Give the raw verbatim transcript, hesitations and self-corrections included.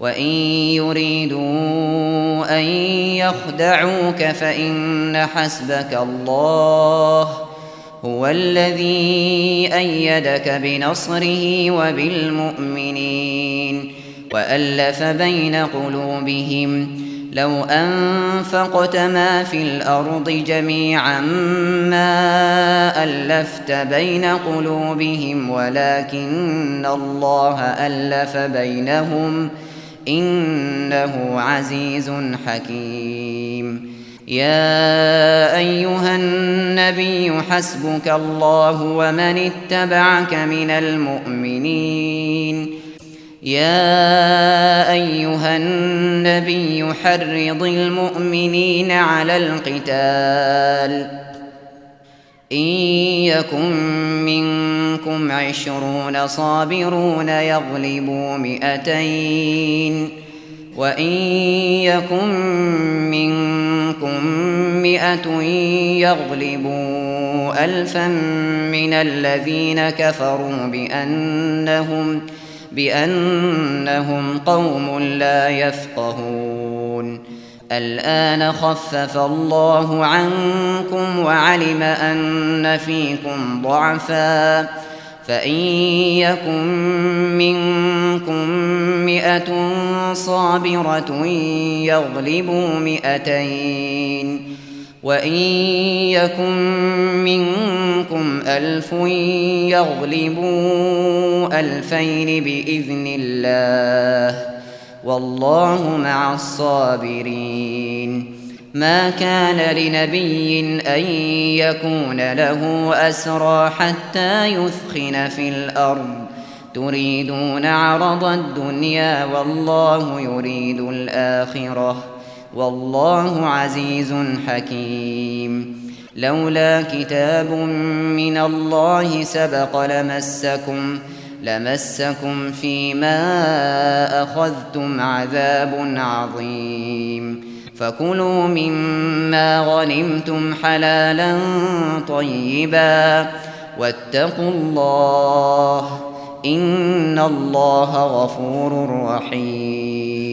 وإن يريدوا أن يخدعوك فإن حسبك الله هو الذي أيدك بنصره وبالمؤمنين وألف بين قلوبهم لو أنفقت ما في الأرض جميعا ما ألفت بين قلوبهم ولكن الله ألف بينهم إنه عزيز حكيم. يا أيها النبي حسبك الله ومن اتبعك من المؤمنين. يا أيها النبي حرض المؤمنين على القتال إن يكن منكم عشرون صابرون يغلبوا مئتين وإن يكن منكم مئة يغلبوا ألفا من الذين كفروا بأنهم بأنهم قوم لا يفقهون. الآن خفف الله عنكم وعلم أن فيكم ضعفا فإن يكن منكم مئة صابرة يغلبوا مئتين وإن يكن منكم ألف يغلبوا ألفين بإذن الله والله مع الصابرين. ما كان لنبي أن يكون له أسرى حتى يثخن في الأرض تريدون عرض الدنيا والله يريد الآخرة والله عزيز حكيم. لولا كتاب من الله سبق لمسكم لمسكم فيما أخذتم عذاب عظيم. فكلوا مما غنمتم حلالا طيبا واتقوا الله إن الله غفور رحيم.